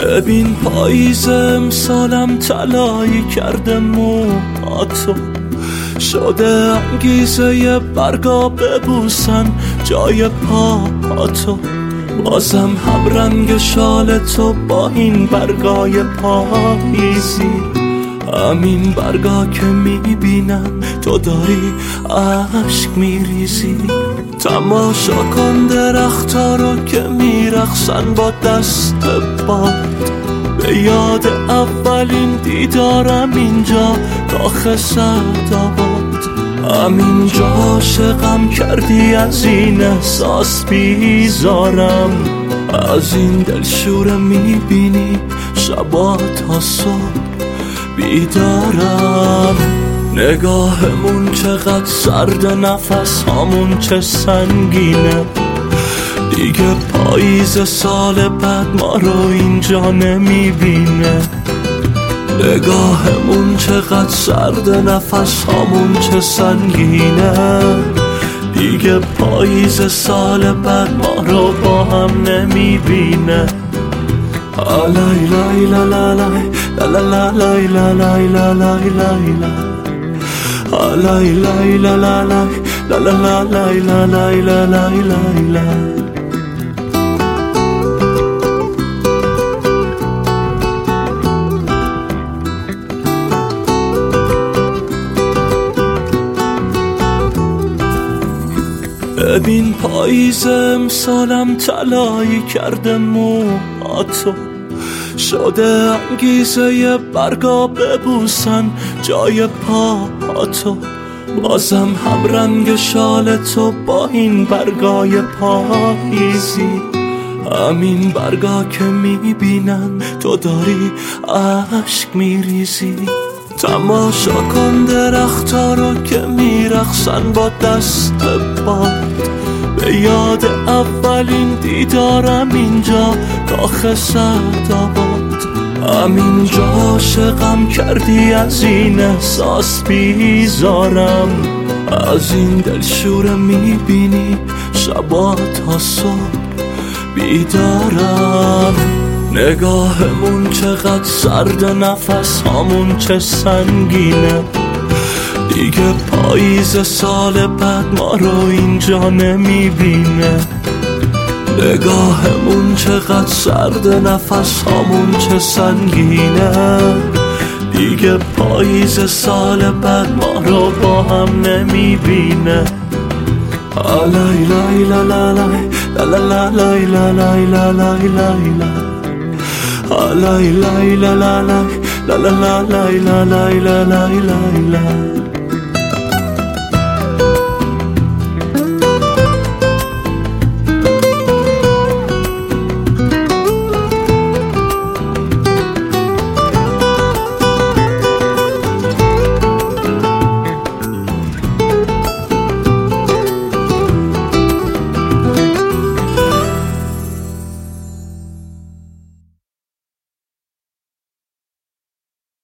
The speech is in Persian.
ببین پاییز امسالم طلایی کرده موهاتو، شده انگیزه برگا ببوسن جای پاهاتو. بازم هم رنگ شال تو با این برگای پاییزی، همین برگا که میبینن تو داری عشق میریزی. تماشا کن درختا رو که میرقصن با دست باد، به یاد اولین دیدارم اینجا کاخ سعدآباد. همینجا عاشقم کردی، از این احساس بیزارم، از این دلشوره میبینی شبا تا صبح بیدارم. نگاهمون چقدر سرد، نفس هامون چه سنگینه، دیگه پاییز سال بعد ما رو اینجا نمیبینه. نگاهمون چقدر سرد، نفس هامون چه سنگینه، دیگه پاییز سال بعد ما رو با هم نمیبینه. آلای لای لای لای لای لای لای لای لای لای لای آلای لای لای لای لای لای لای لای. ببین پاییز امسالم طلایی کرده موهاتو، شده انگیزه برگا ببوسن جای پاهاتو. بازم هم رنگ شال تو با این برگای پاییزی، همین برگا که میبینن تو داری عشق میریزی. تماشا کن درختا رو که میرقصن با دست باد، به یاد اولین دیدارم اینجا کاخ سعدآباد. همینجا عاشقم کردی، از این احساس بیزارم، از این دلشوره میبینی شبا تا صبح بیدارم. نگاهمون چقدر سرد، نفس هامون چه سنگینه، دیگه پاییز سال بعد ما رو اینجا نمیبینه. نگاهمون چقدر سرد، نفس هامون چه سنگینه، دیگه پاییز سال بعد ما رو با هم نمیبینه. آلای لای لای لای لای لای لای لای لای آلای لای لای لای لای لای لای لای لای لای لای.